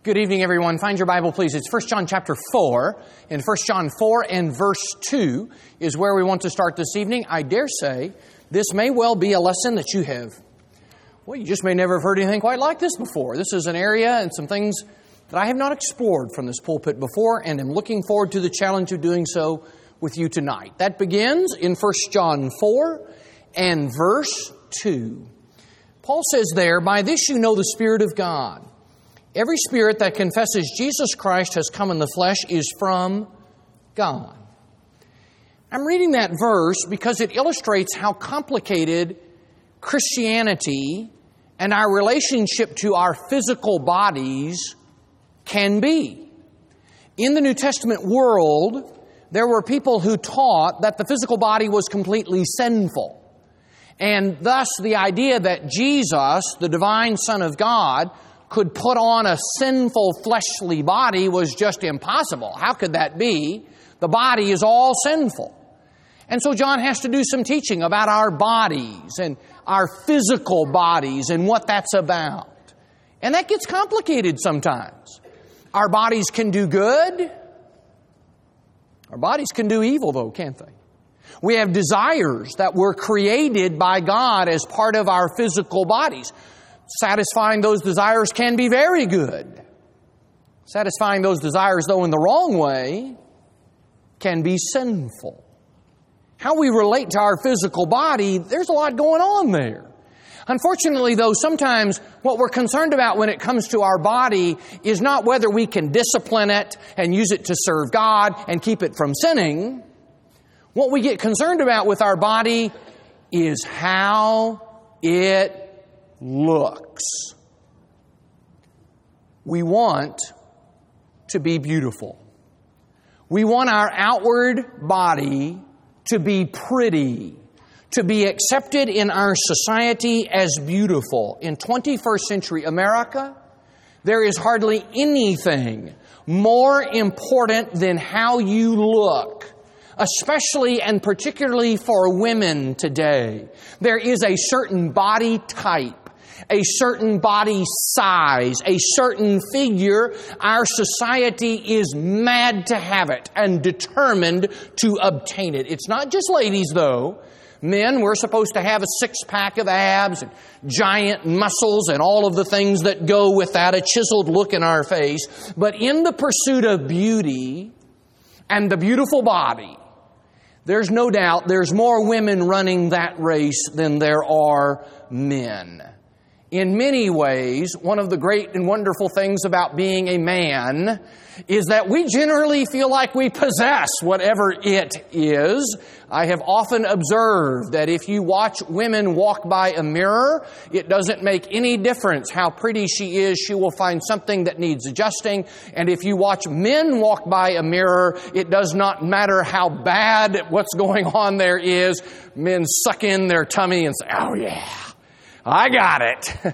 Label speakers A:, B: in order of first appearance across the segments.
A: Good evening, everyone. Find your Bible, please. It's 1 John chapter 4. In 1 John 4 and verse 2 is where we want to start this evening. I dare say this may well be a lesson that you just may never have heard anything quite like this before. This is an area and some things that I have not explored from this pulpit before, and am looking forward to the challenge of doing so with you tonight. That begins in 1 John 4 and verse 2. Paul says there, "By this you know the Spirit of God. Every spirit that confesses Jesus Christ has come in the flesh is from God." I'm reading that verse because it illustrates how complicated Christianity and our relationship to our physical bodies can be. In the New Testament world, there were people who taught that the physical body was completely sinful. And thus the idea that Jesus, the divine Son of God, could put on a sinful fleshly body was just impossible. How could that be? The body is all sinful. And so John has to do some teaching about our bodies and our physical bodies and what that's about. And that gets complicated sometimes. Our bodies can do good. Our bodies can do evil, though, can't they? We have desires that were created by God as part of our physical bodies. Satisfying those desires can be very good. Satisfying those desires, though, in the wrong way, can be sinful. How we relate to our physical body, there's a lot going on there. Unfortunately, though, sometimes what we're concerned about when it comes to our body is not whether we can discipline it and use it to serve God and keep it from sinning. What we get concerned about with our body is how it looks. We want to be beautiful. We want our outward body to be pretty, to be accepted in our society as beautiful. In 21st century America, there is hardly anything more important than how you look, especially and particularly for women today. There is a certain body type, a certain body size, a certain figure. Our society is mad to have it and determined to obtain it. It's not just ladies, though. Men, we're supposed to have a six-pack of abs and giant muscles and all of the things that go with that, a chiseled look in our face. But in the pursuit of beauty and the beautiful body, there's no doubt there's more women running that race than there are men. In many ways, one of the great and wonderful things about being a man is that we generally feel like we possess whatever it is. I have often observed that if you watch women walk by a mirror, it doesn't make any difference how pretty she is. She will find something that needs adjusting. And if you watch men walk by a mirror, it does not matter how bad what's going on there is. Men suck in their tummy and say, "Oh yeah, I got it."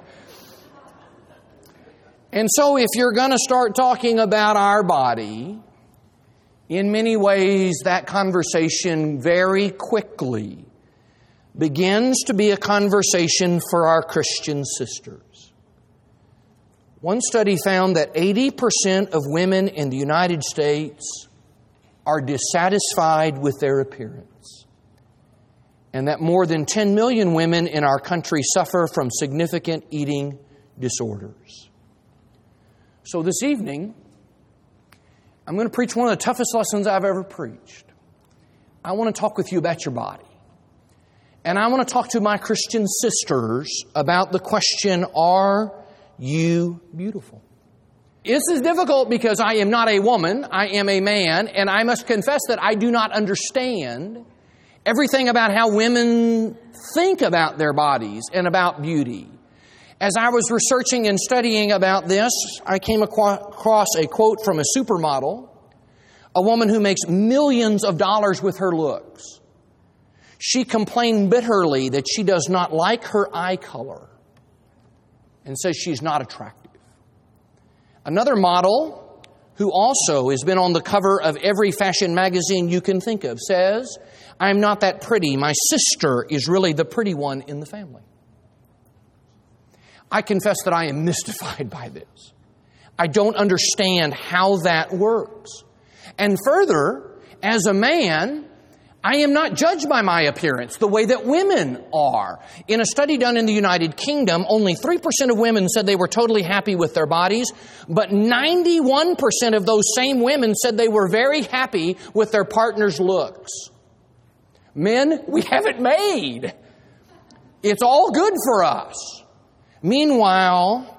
A: And so if you're going to start talking about our body, in many ways that conversation very quickly begins to be a conversation for our Christian sisters. One study found that 80% of women in the United States are dissatisfied with their appearance, and that more than 10 million women in our country suffer from significant eating disorders. So this evening, I'm going to preach one of the toughest lessons I've ever preached. I want to talk with you about your body. And I want to talk to my Christian sisters about the question, are you beautiful? This is difficult because I am not a woman, I am a man, and I must confess that I do not understand everything about how women think about their bodies and about beauty. As I was researching and studying about this, I came across a quote from a supermodel, a woman who makes millions of dollars with her looks. She complained bitterly that she does not like her eye color and says she's not attractive. Another model, who also has been on the cover of every fashion magazine you can think of, says, "I'm not that pretty. My sister is really the pretty one in the family." I confess that I am mystified by this. I don't understand how that works. And further, as a man, I am not judged by my appearance the way that women are. In a study done in the United Kingdom, only 3% of women said they were totally happy with their bodies, but 91% of those same women said they were very happy with their partner's looks. Men, we have it made. It's all good for us. Meanwhile,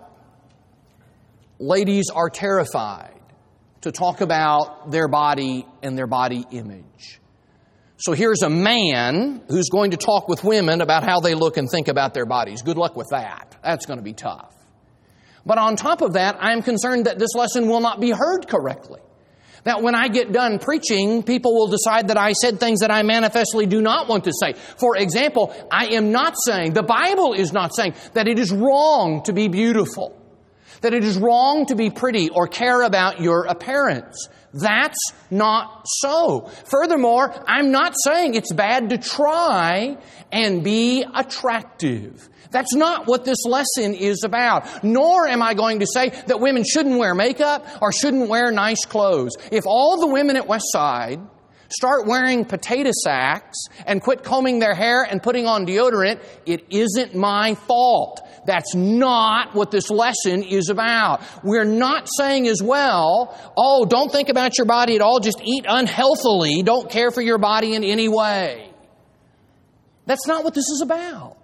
A: ladies are terrified to talk about their body and their body image. So here's a man who's going to talk with women about how they look and think about their bodies. Good luck with that. That's going to be tough. But on top of that, I'm concerned that this lesson will not be heard correctly. That when I get done preaching, people will decide that I said things that I manifestly do not want to say. For example, I am not saying, the Bible is not saying, that it is wrong to be beautiful. That it is wrong to be pretty or care about your appearance. That's not so. Furthermore, I'm not saying it's bad to try and be attractive. That's not what this lesson is about. Nor am I going to say that women shouldn't wear makeup or shouldn't wear nice clothes. If all the women at Westside start wearing potato sacks and quit combing their hair and putting on deodorant, it isn't my fault. That's not what this lesson is about. We're not saying as well, oh, don't think about your body at all, just eat unhealthily, don't care for your body in any way. That's not what this is about.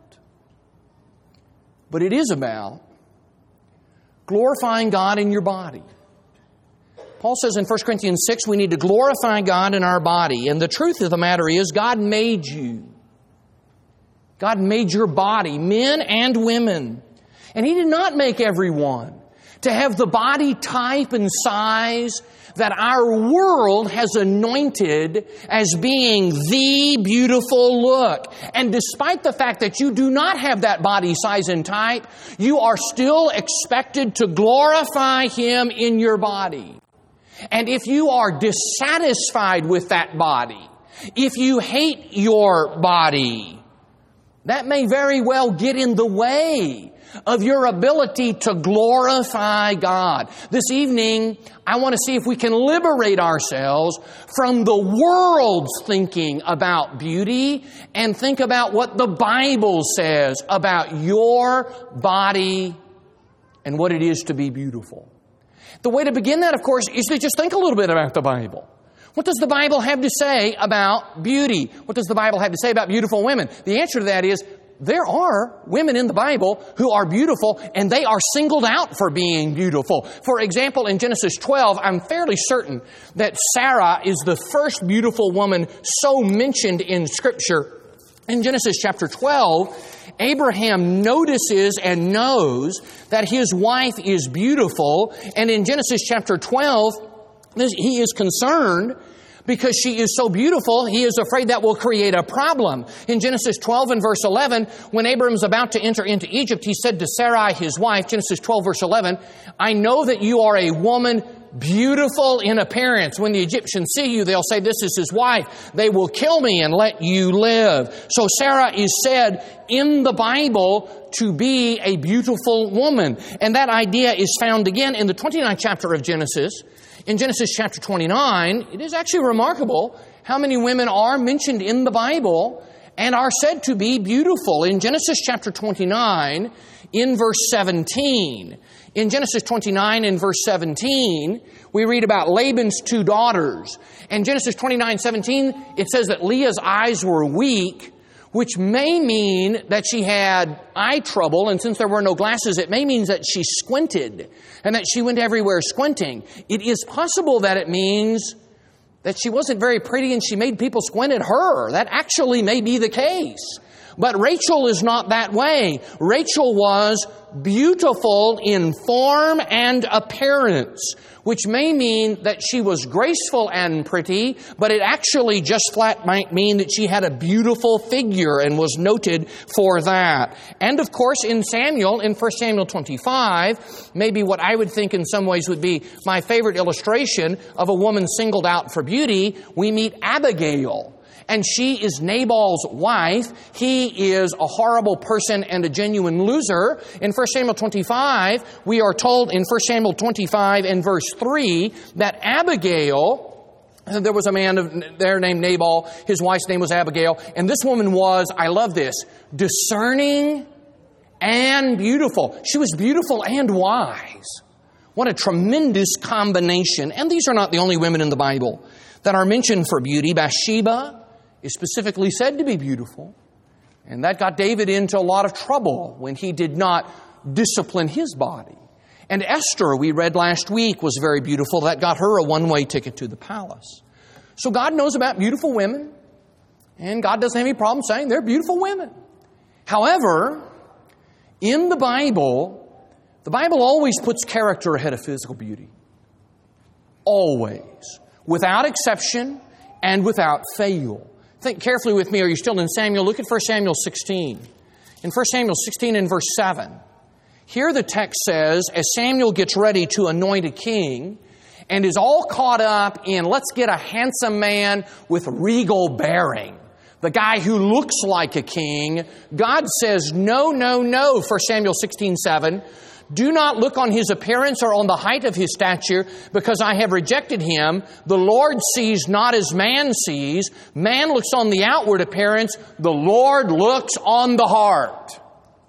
A: But it is about glorifying God in your body. Paul says in 1 Corinthians 6, we need to glorify God in our body. And the truth of the matter is, God made you. God made your body, men and women. And He did not make everyone to have the body type and size that our world has anointed as being the beautiful look. And despite the fact that you do not have that body size and type, you are still expected to glorify Him in your body. And if you are dissatisfied with that body, if you hate your body, that may very well get in the way of your ability to glorify God. This evening, I want to see if we can liberate ourselves from the world's thinking about beauty and think about what the Bible says about your body and what it is to be beautiful. The way to begin that, of course, is to just think a little bit about the Bible. What does the Bible have to say about beauty? What does the Bible have to say about beautiful women? The answer to that is, there are women in the Bible who are beautiful, and they are singled out for being beautiful. For example, in Genesis 12, I'm fairly certain that Sarah is the first beautiful woman so mentioned in Scripture. In Genesis chapter 12, Abraham notices and knows that his wife is beautiful. And in Genesis chapter 12, he is concerned because she is so beautiful, he is afraid that will create a problem. In Genesis 12 and verse 11, when Abram's about to enter into Egypt, he said to Sarai, his wife, Genesis 12 verse 11, I know that you are a woman beautiful in appearance. When the Egyptians see you, they'll say, this is his wife. They will kill me and let you live. So Sarah is said in the Bible to be a beautiful woman. And that idea is found again in the 29th chapter of Genesis. In Genesis chapter 29, it is actually remarkable how many women are mentioned in the Bible and are said to be beautiful. In Genesis chapter 29, in verse 17, in Genesis 29 and verse 17, we read about Laban's two daughters. In Genesis 29:17, it says that Leah's eyes were weak, which may mean that she had eye trouble, and since there were no glasses, it may mean that she squinted and that she went everywhere squinting. It is possible that it means that she wasn't very pretty and she made people squint at her. That actually may be the case. But Rachel is not that way. Rachel was beautiful in form and appearance, which may mean that she was graceful and pretty, but it actually just flat might mean that she had a beautiful figure and was noted for that. And of course, in Samuel, in 1 Samuel 25, maybe what I would think in some ways would be my favorite illustration of a woman singled out for beauty, we meet Abigail. and she is Nabal's wife. He is a horrible person and a genuine loser. In 1 Samuel 25, we are told in 1 Samuel 25 and verse 3 that Abigail, there was a man there named Nabal, his wife's name was Abigail, and this woman was, I love this, discerning and beautiful. She was beautiful and wise. What a tremendous combination. And these are not the only women in the Bible that are mentioned for beauty. Bathsheba is specifically said to be beautiful. And that got David into a lot of trouble when he did not discipline his body. And Esther, we read last week, was very beautiful. That got her a one-way ticket to the palace. So God knows about beautiful women. And God doesn't have any problem saying they're beautiful women. However, in the Bible always puts character ahead of physical beauty. Always. Without exception and without fail. Think carefully with me. Are you still in Samuel? Look at 1 Samuel 16. In 1 Samuel 16 and verse 7. Here the text says, as Samuel gets ready to anoint a king and is all caught up in, let's get a handsome man with regal bearing. The guy who looks like a king. God says, no, no, no, 1 Samuel 16:7. Do not look on his appearance or on the height of his stature, because I have rejected him. The Lord sees not as man sees. Man looks on the outward appearance. The Lord looks on the heart.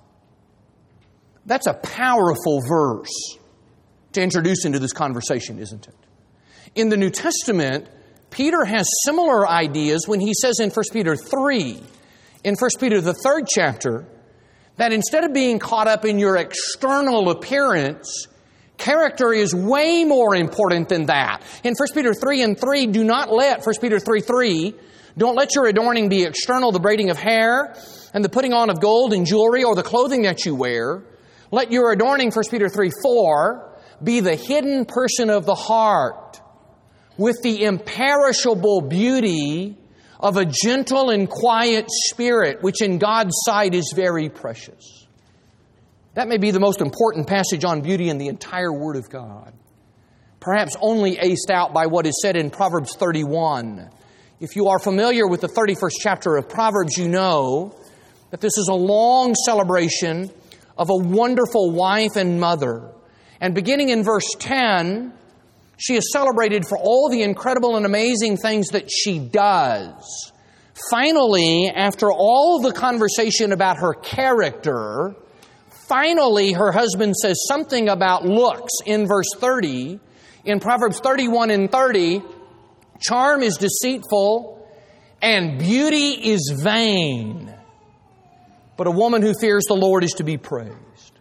A: That's a powerful verse to introduce into this conversation, isn't it? In the New Testament, Peter has similar ideas when he says in 1 Peter 3, in 1 Peter the 3rd chapter, that instead of being caught up in your external appearance, character is way more important than that. In 1 Peter 3 and 3, do not let, 1 Peter 3:3, don't let your adorning be external, the braiding of hair and the putting on of gold and jewelry or the clothing that you wear. Let your adorning, 1 Peter 3:4, be the hidden person of the heart with the imperishable beauty of a gentle and quiet spirit, which in God's sight is very precious. That may be the most important passage on beauty in the entire Word of God. Perhaps only aced out by what is said in Proverbs 31. If you are familiar with the 31st chapter of Proverbs, you know that this is a long celebration of a wonderful wife and mother. And beginning in verse 10, she is celebrated for all the incredible and amazing things that she does. Finally, after all of the conversation about her character, finally her husband says something about looks in verse 30. In Proverbs 31 and 30, charm is deceitful and beauty is vain. But a woman who fears the Lord is to be praised.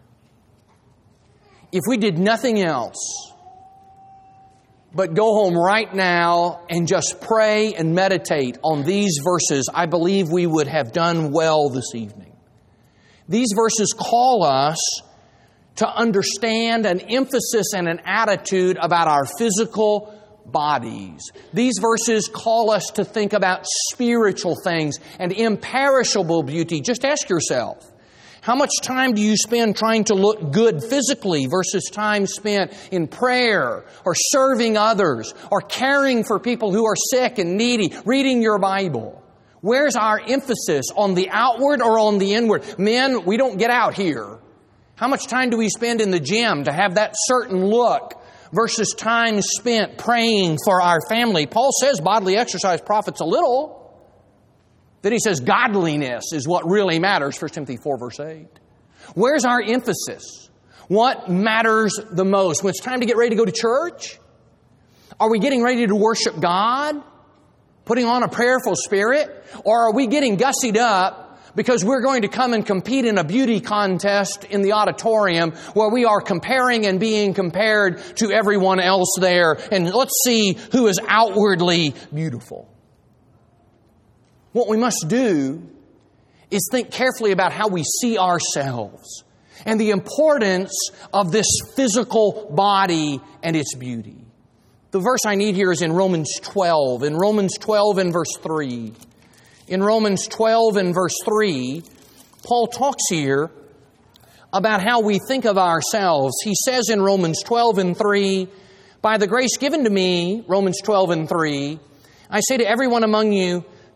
A: If we did nothing else but go home right now and just pray and meditate on these verses, I believe we would have done well this evening. These verses call us to understand an emphasis and an attitude about our physical bodies. These verses call us to think about spiritual things and imperishable beauty. Just ask yourself, how much time do you spend trying to look good physically versus time spent in prayer or serving others or caring for people who are sick and needy, reading your Bible? Where's our emphasis, on the outward or on the inward? Men, we don't get out here. How much time do we spend in the gym to have that certain look versus time spent praying for our family? Paul says bodily exercise profits a little. Then he says godliness is what really matters, 1 Timothy 4 verse 8. Where's our emphasis? What matters the most? When it's time to get ready to go to church? Are we getting ready to worship God? Putting on a prayerful spirit? Or are we getting gussied up because we're going to come and compete in a beauty contest in the auditorium where we are comparing and being compared to everyone else there, and let's see who is outwardly beautiful? What we must do is think carefully about how we see ourselves and the importance of this physical body and its beauty. The verse I need here is in Romans 12. In Romans 12 and verse 3. In Romans 12 and verse 3, Paul talks here about how we think of ourselves. He says in Romans 12 and 3, by the grace given to me, Romans 12 and 3, I say to everyone among you,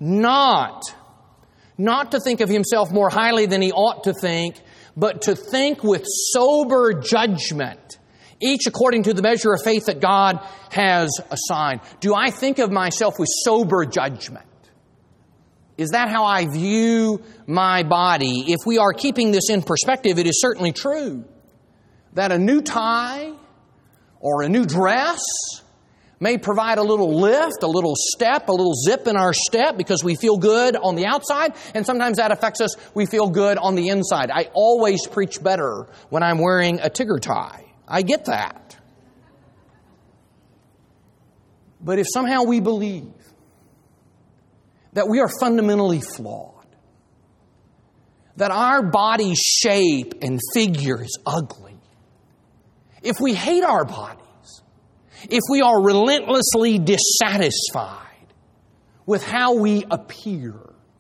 A: not to think of himself more highly than he ought to think, but to think with sober judgment, each according to the measure of faith that God has assigned. Do I think of myself with sober judgment? Is that how I view my body? If we are keeping this in perspective, it is certainly true that a new tie or a new dress may provide a little lift, a little step, a little zip in our step because we feel good on the outside, and sometimes that affects us, we feel good on the inside. I always preach better when I'm wearing a Tigger tie. I get that. But if somehow we believe that we are fundamentally flawed, that our body shape and figure is ugly, if we hate our bodies, if we are relentlessly dissatisfied with how we appear,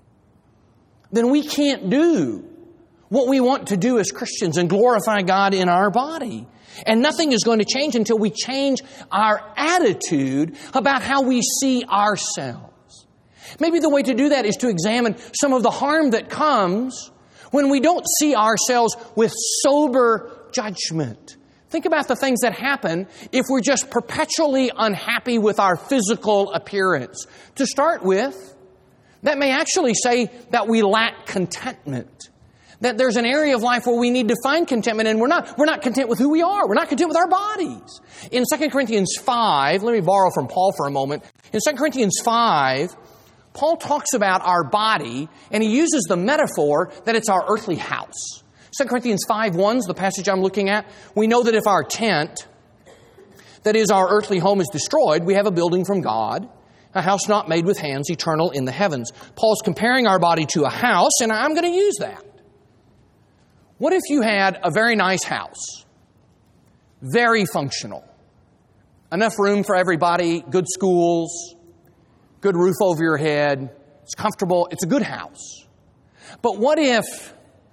A: then we can't do what we want to do as Christians and glorify God in our body. And nothing is going to change until we change our attitude about how we see ourselves. Maybe the way to do that is to examine some of the harm that comes when we don't see ourselves with sober judgment. Think about the things that happen if we're just perpetually unhappy with our physical appearance. To start with, that may actually say that we lack contentment. That there's an area of life where we need to find contentment, and we're not content with who we are. We're not content with our bodies. In 2 Corinthians 5, let me borrow from Paul for a moment. In 2 Corinthians 5, Paul talks about our body, and he uses the metaphor that it's our earthly house. 2 Corinthians 5:1 is the passage I'm looking at. We know that if our tent, that is our earthly home, is destroyed, we have a building from God, a house not made with hands, eternal in the heavens. Paul's comparing our body to a house, and I'm going to use that. What if you had a very nice house, very functional, enough room for everybody, good schools, good roof over your head, it's comfortable, it's a good house. But what if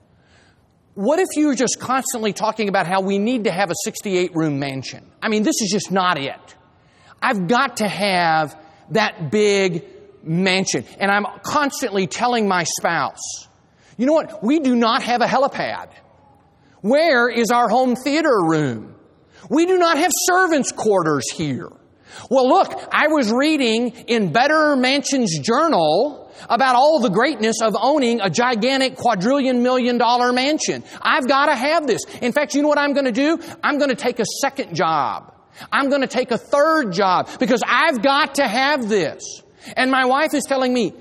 A: you were just constantly talking about how we need to have a 68-room mansion? I mean, this is just not it. I've got to have that big mansion. And I'm constantly telling my spouse, you know what? We do not have a helipad. Where is our home theater room? We do not have servants' quarters here. Well, look, I was reading in Better Mansions Journal about all the greatness of owning a gigantic quadrillion-million-dollar mansion. I've got to have this. In fact, you know what I'm going to do? I'm going to take a second job. I'm going to take a third job because I've got to have this. And my wife is telling me,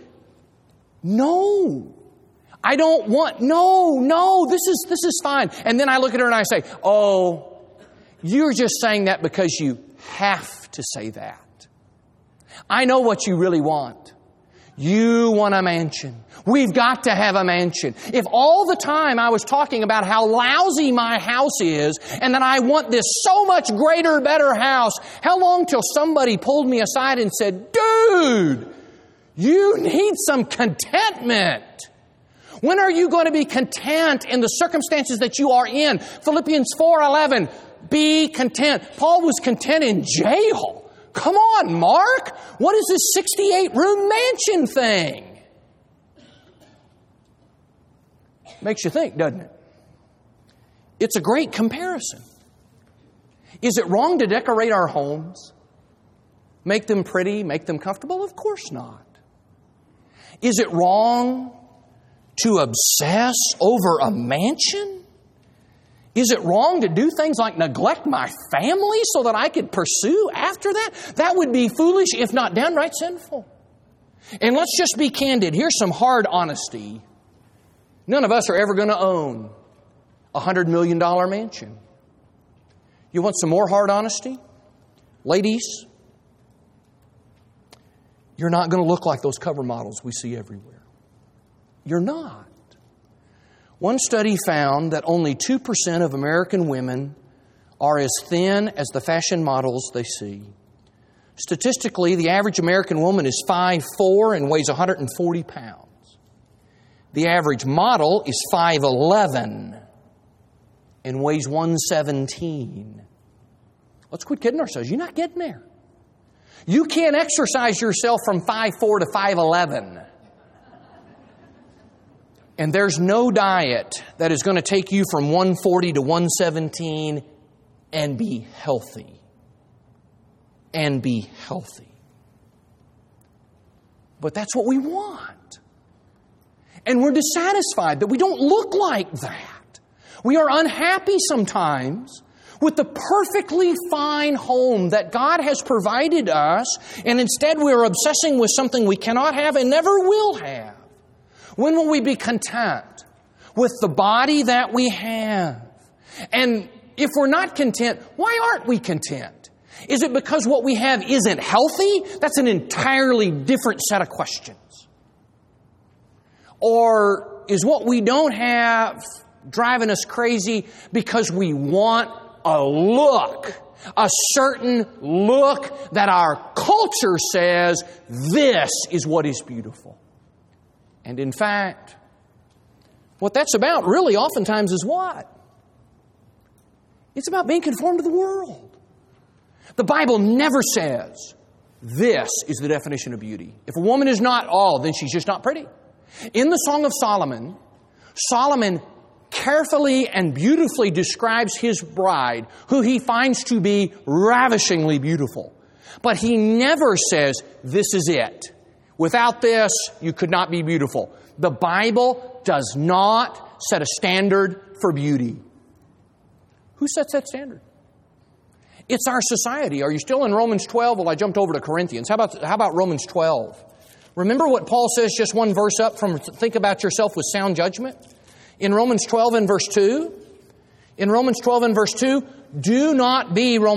A: no, I don't want, no, this is fine. And then I look at her and I say, oh, you're just saying that because you have to say that. I know what you really want. You want a mansion. We've got to have a mansion. If all the time I was talking about how lousy my house is and that I want this so much greater, better house, how long till somebody pulled me aside and said, dude, you need some contentment. When are you going to be content in the circumstances that you are in? Philippians 4:11, be content. Paul was content in jail. Come on, Mark. What is this 68-room mansion thing? Makes you think, doesn't it? It's a great comparison. Is it wrong to decorate our homes? Make them pretty, make them comfortable? Of course not. Is it wrong to obsess over a mansion? Is it wrong to do things like neglect my family so that I could pursue after that? That would be foolish, if not downright sinful. And let's just be candid. Here's some hard honesty. None of us are ever going to own a $100 million mansion. You want some more hard honesty? Ladies, you're not going to look like those cover models we see everywhere. You're not. One study found that only 2% of American women are as thin as the fashion models they see. Statistically, the average American woman is 5'4" and weighs 140 pounds. The average model is 5'11" and weighs 117. Let's quit kidding ourselves. You're not getting there. You can't exercise yourself from 5'4" to 5'11". And there's no diet that is going to take you from 140 to 117 and be healthy. And be healthy. But that's what we want. And we're dissatisfied that we don't look like that. We are unhappy sometimes with the perfectly fine home that God has provided us, and instead we are obsessing with something we cannot have and never will have. When will we be content with the body that we have? And if we're not content, why aren't we content? Is it because what we have isn't healthy? That's an entirely different set of questions. Or is what we don't have driving us crazy because we want a look, a certain look that our culture says this is what is beautiful? And in fact, what that's about really oftentimes is what? It's about being conformed to the world. The Bible never says this is the definition of beauty. If a woman is not all, then she's just not pretty. In the Song of Solomon, Solomon carefully and beautifully describes his bride, who he finds to be ravishingly beautiful. But he never says, this is it. Without this, you could not be beautiful. The Bible does not set a standard for beauty. Who sets that standard? It's our society. Are you still in Romans 12? Well, I jumped over to Corinthians. How about Romans 12? Remember what Paul says just one verse up from think about yourself with sound judgment? In Romans 12 and verse 2, Romans 12 and 2, do not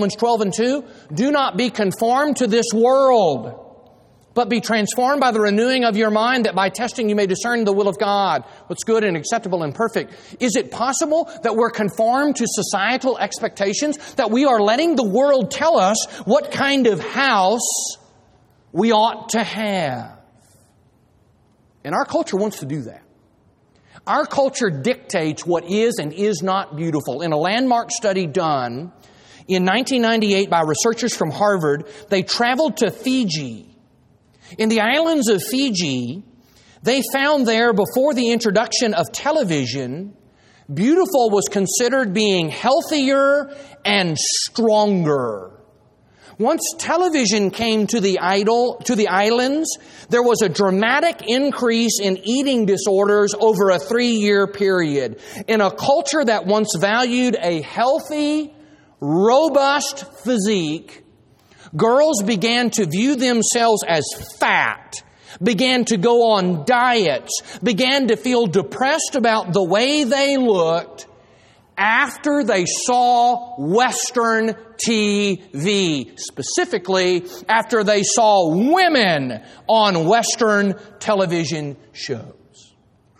A: be conformed to this world, but be transformed by the renewing of your mind, that by testing you may discern the will of God, what's good and acceptable and perfect. Is it possible that we're conformed to societal expectations, that we are letting the world tell us what kind of house we ought to have? And our culture wants to do that. Our culture dictates what is and is not beautiful. In a landmark study done in 1998 by researchers from Harvard, they traveled to Fiji. In the islands of Fiji, they found there, before the introduction of television, beautiful was considered being healthier and stronger. Once television came to the islands, there was a dramatic increase in eating disorders over a 3-year period. In a culture that once valued a healthy, robust physique, girls began to view themselves as fat, began to go on diets, began to feel depressed about the way they looked after they saw Western TV, specifically after they saw women on Western television shows.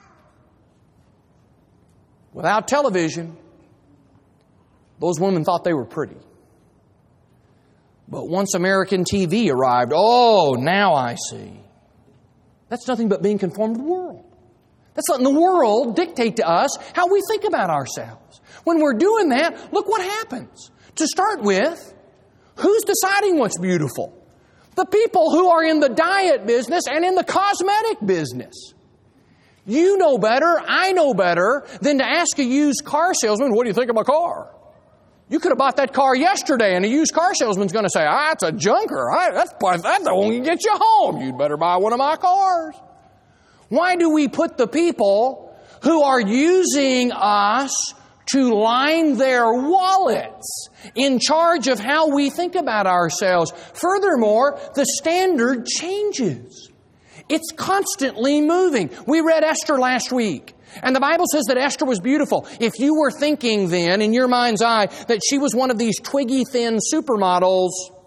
A: Without television, those women thought they were pretty. But once American TV arrived, oh, now I see. That's nothing but being conformed to the world. That's letting the world dictate to us how we think about ourselves. When we're doing that, look what happens. To start with, who's deciding what's beautiful? The people who are in the diet business and in the cosmetic business. You know better, I know better, than to ask a used car salesman, what do you think of my car? You could have bought that car yesterday, and a used car salesman's going to say, it's a junker. That's the one that gets you home. You'd better buy one of my cars. Why do we put the people who are using us to line their wallets in charge of how we think about ourselves? Furthermore, the standard changes. It's constantly moving. We read Esther last week, and the Bible says that Esther was beautiful. If you were thinking then, in your mind's eye, that she was one of these twiggy thin supermodels,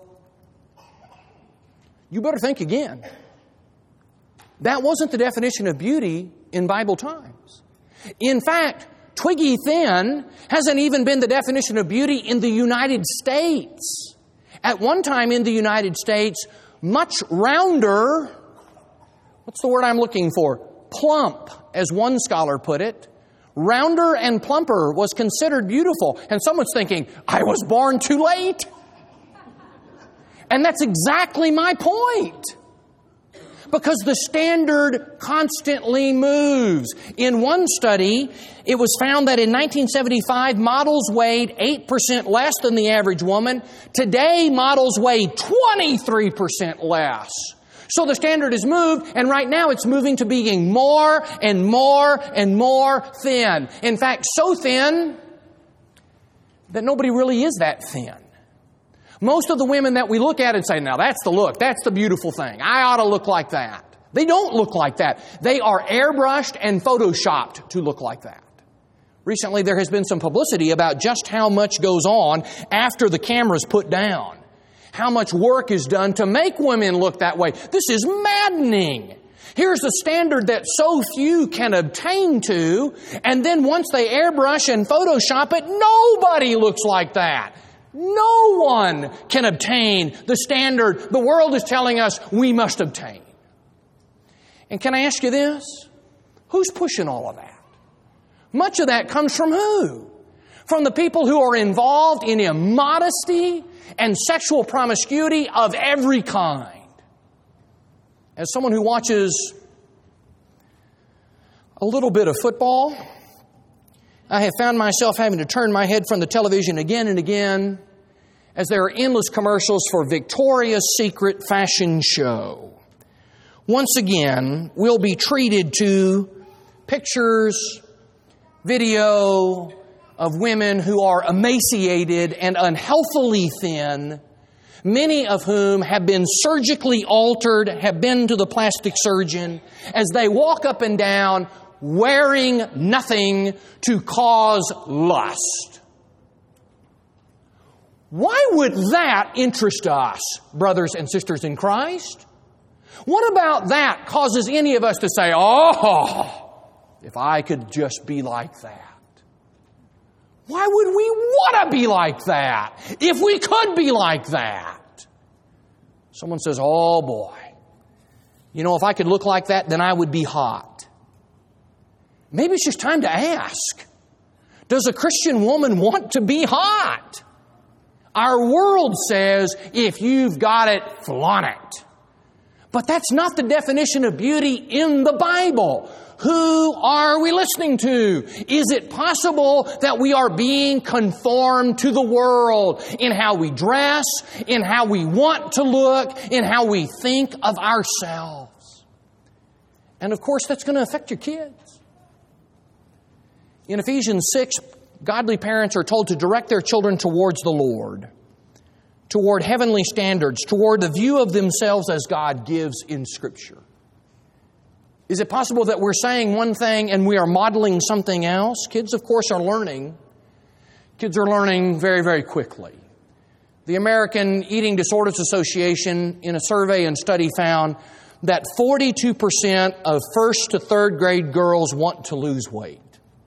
A: you better think again. That wasn't the definition of beauty in Bible times. In fact, twiggy thin hasn't even been the definition of beauty in the United States. At one time in the United States, much rounder, what's the word I'm looking for? Plump, as one scholar put it. Rounder and plumper was considered beautiful. And someone's thinking, I was born too late. And that's exactly my point. Because the standard constantly moves. In one study, it was found that in 1975, models weighed 8% less than the average woman. Today, models weigh 23% less. So the standard has moved, and right now it's moving to being more and more and more thin. In fact, so thin that nobody really is that thin. Most of the women that we look at and say, now that's the look, that's the beautiful thing, I ought to look like that. They don't look like that. They are airbrushed and photoshopped to look like that. Recently there has been some publicity about just how much goes on after the camera's put down. How much work is done to make women look that way. This is maddening. Here's the standard that so few can obtain to, and then once they airbrush and Photoshop it, nobody looks like that. No one can obtain the standard the world is telling us we must obtain. And can I ask you this? Who's pushing all of that? Much of that comes from who? From the people who are involved in immodesty and sexual promiscuity of every kind. As someone who watches a little bit of football, I have found myself having to turn my head from the television again and again as there are endless commercials for Victoria's Secret fashion show. Once again, we'll be treated to pictures, video of women who are emaciated and unhealthily thin, many of whom have been surgically altered, have been to the plastic surgeon, as they walk up and down wearing nothing to cause lust. Why would that interest us, brothers and sisters in Christ? What about that causes any of us to say, oh, if I could just be like that? Why would we want to be like that if we could be like that? Someone says, oh boy, you know, if I could look like that, then I would be hot. Maybe it's just time to ask, does a Christian woman want to be hot? Our world says, if you've got it, flaunt it. But that's not the definition of beauty in the Bible. Who are we listening to? Is it possible that we are being conformed to the world in how we dress, in how we want to look, in how we think of ourselves? And of course, that's going to affect your kids. In Ephesians 6, godly parents are told to direct their children towards the Lord, toward heavenly standards, toward the view of themselves as God gives in Scripture. Is it possible that we're saying one thing and we are modeling something else? Kids, of course, are learning. Kids are learning very, very quickly. The American Eating Disorders Association, in a survey and study, found that 42% of first to third grade girls want to lose weight.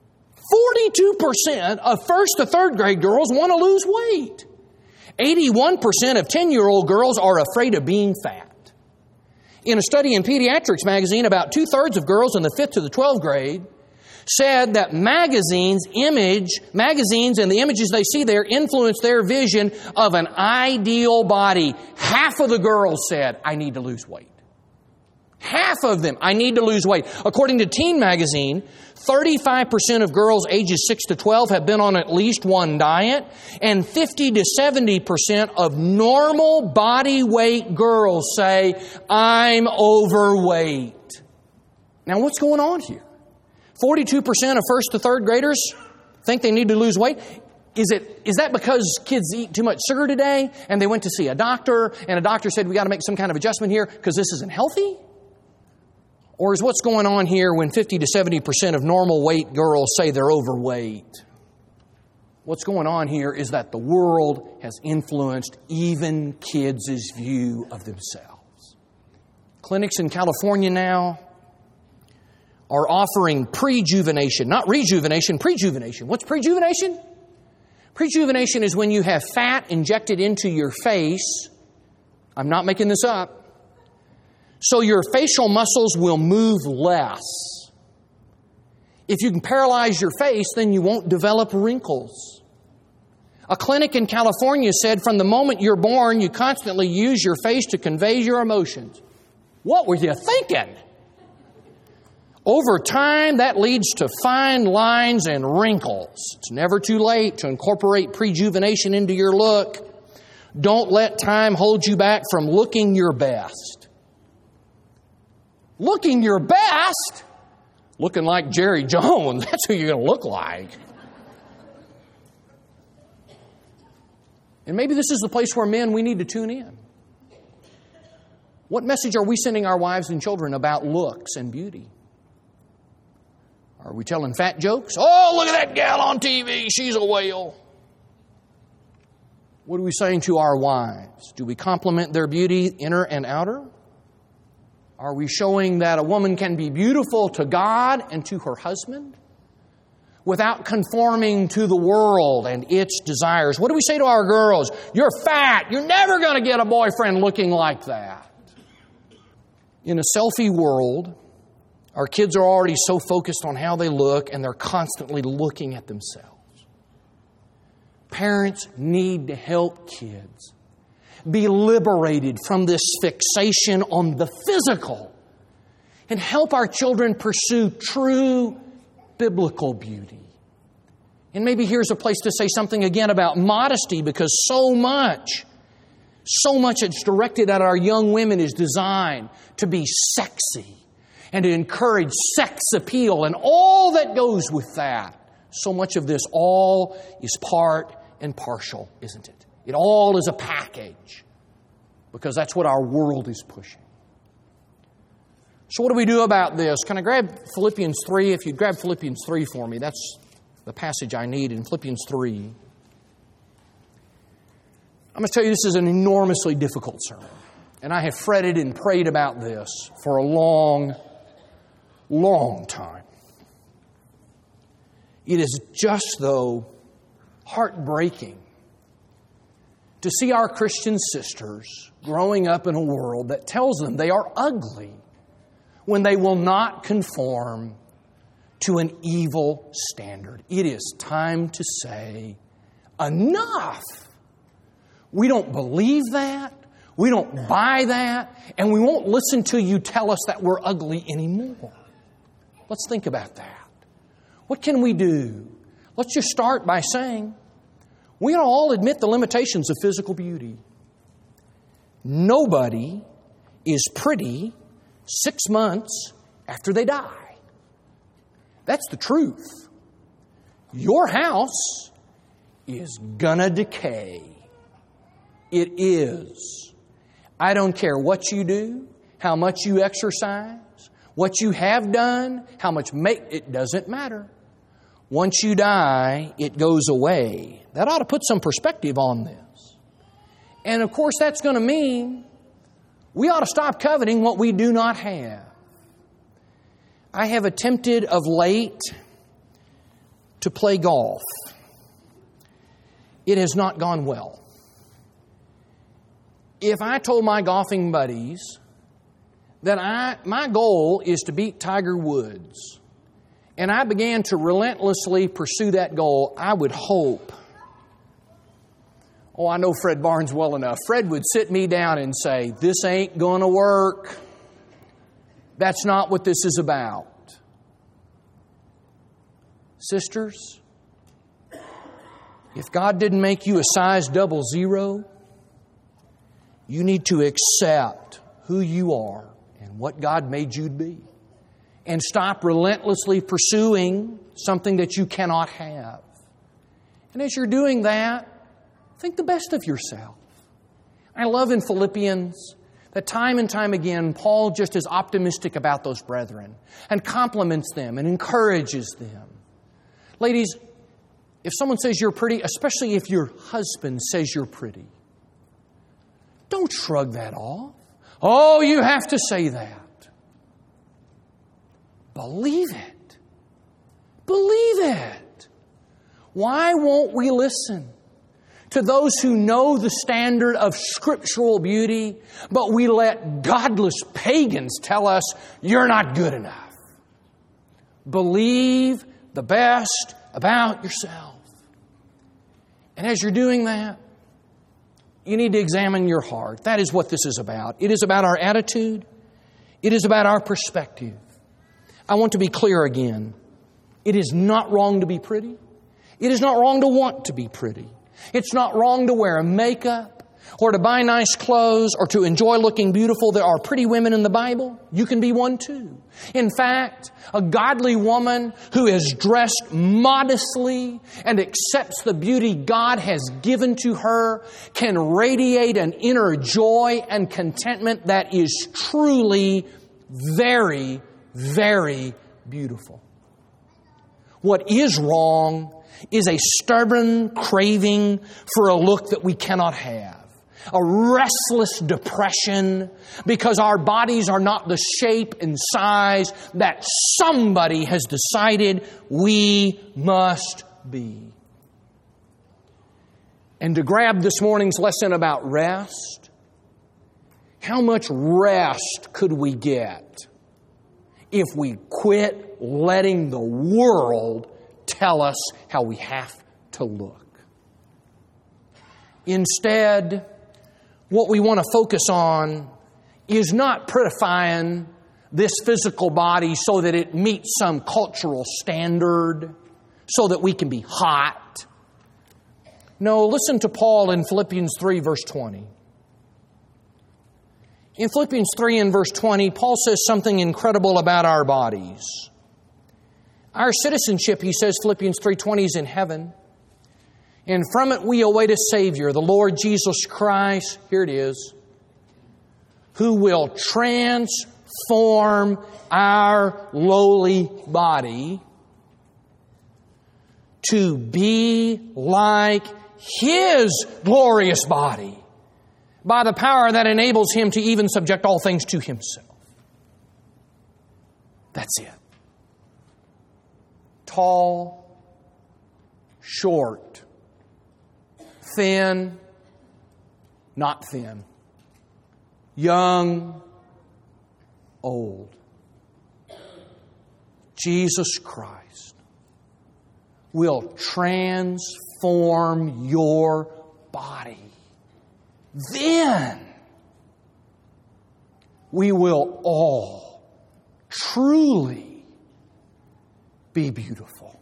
A: 42% of first to third grade girls want to lose weight. 81% of 10-year-old girls are afraid of being fat. In a study in Pediatrics magazine, about 2/3 of girls in the 5th to the 12th grade said that magazines and the images they see there influence their vision of an ideal body. Half of the girls said, I need to lose weight. Half of them, I need to lose weight. According to Teen Magazine, 35% of girls ages 6 to 12 have been on at least one diet, and 50 to 70% of normal body weight girls say, I'm overweight. Now, what's going on here? 42% of first to third graders think they need to lose weight. Is that because kids eat too much sugar today, and they went to see a doctor, and a doctor said, we got to make some kind of adjustment here because this isn't healthy? Or is what's going on here when 50 to 70% of normal weight girls say they're overweight? What's going on here is that the world has influenced even kids' view of themselves. Clinics in California now are offering prejuvenation, not rejuvenation, prejuvenation. What's prejuvenation? Prejuvenation is when you have fat injected into your face. I'm not making this up. So your facial muscles will move less. If you can paralyze your face, then you won't develop wrinkles. A clinic in California said from the moment you're born, you constantly use your face to convey your emotions. What were you thinking? Over time, that leads to fine lines and wrinkles. It's never too late to incorporate prejuvenation into your look. Don't let time hold you back from looking your best. Looking your best? Looking like Jerry Jones. That's who you're going to look like. And maybe this is the place where men, we need to tune in. What message are we sending our wives and children about looks and beauty? Are we telling fat jokes? Oh, look at that gal on TV. She's a whale. What are we saying to our wives? Do we compliment their beauty, inner and outer? Are we showing that a woman can be beautiful to God and to her husband without conforming to the world and its desires? What do we say to our girls? You're fat. You're never going to get a boyfriend looking like that. In a selfie world, our kids are already so focused on how they look, and they're constantly looking at themselves. Parents need to help kids be liberated from this fixation on the physical and help our children pursue true biblical beauty. And maybe here's a place to say something again about modesty, because so much that's directed at our young women is designed to be sexy and to encourage sex appeal and all that goes with that. So much of this all is part and partial, isn't it? It all is a package, because that's what our world is pushing. So what do we do about this? Can I grab Philippians 3? If you'd grab Philippians 3 for me, that's the passage I need in Philippians 3. I'm going to tell you, this is an enormously difficult sermon. And I have fretted and prayed about this for a long, long time. It is just, though, heartbreaking to see our Christian sisters growing up in a world that tells them they are ugly when they will not conform to an evil standard. It is time to say, enough! We don't believe that. We don't buy that. And we won't listen to you tell us that we're ugly anymore. Let's think about that. What can we do? Let's just start by saying, we all admit the limitations of physical beauty. Nobody is pretty 6 months after they die. That's the truth. Your house is gonna decay. It is. I don't care what you do, how much you exercise, what you have done, how much it doesn't matter. Once you die, it goes away. That ought to put some perspective on this. And of course, that's going to mean we ought to stop coveting what we do not have. I have attempted of late to play golf. It has not gone well. If I told my golfing buddies that my goal is to beat Tiger Woods, and I began to relentlessly pursue that goal, I would hope. Oh, I know Fred Barnes well enough. Fred would sit me down and say, this ain't going to work. That's not what this is about. Sisters, if God didn't make you a size 00, you need to accept who you are and what God made you to be. And stop relentlessly pursuing something that you cannot have. And as you're doing that, think the best of yourself. I love in Philippians that time and time again, Paul just is optimistic about those brethren and compliments them and encourages them. Ladies, if someone says you're pretty, especially if your husband says you're pretty, don't shrug that off. Oh, you have to say that. Believe it. Believe it. Why won't we listen to those who know the standard of scriptural beauty, but we let godless pagans tell us you're not good enough? Believe the best about yourself. And as you're doing that, you need to examine your heart. That is what this is about. It is about our attitude. It is about our perspective. I want to be clear again. It is not wrong to be pretty. It is not wrong to want to be pretty. It's not wrong to wear makeup or to buy nice clothes or to enjoy looking beautiful. There are pretty women in the Bible. You can be one too. In fact, a godly woman who is dressed modestly and accepts the beauty God has given to her can radiate an inner joy and contentment that is truly very, very beautiful. What is wrong is a stubborn craving for a look that we cannot have. A restless depression because our bodies are not the shape and size that somebody has decided we must be. And to grab this morning's lesson about rest, how much rest could we get if we quit letting the world tell us how we have to look? Instead, what we want to focus on is not prettifying this physical body so that it meets some cultural standard, so that we can be hot. No, listen to Paul in Philippians 3, verse 20. In Philippians 3 and verse 20, Paul says something incredible about our bodies. Our citizenship, he says, Philippians 3:20, is in heaven. And from it we await a Savior, the Lord Jesus Christ, here it is, who will transform our lowly body to be like His glorious body by the power that enables Him to even subject all things to Himself. That's it. Tall, short, thin, not thin. Young, old. Jesus Christ will transform your body. Then we will all truly be beautiful.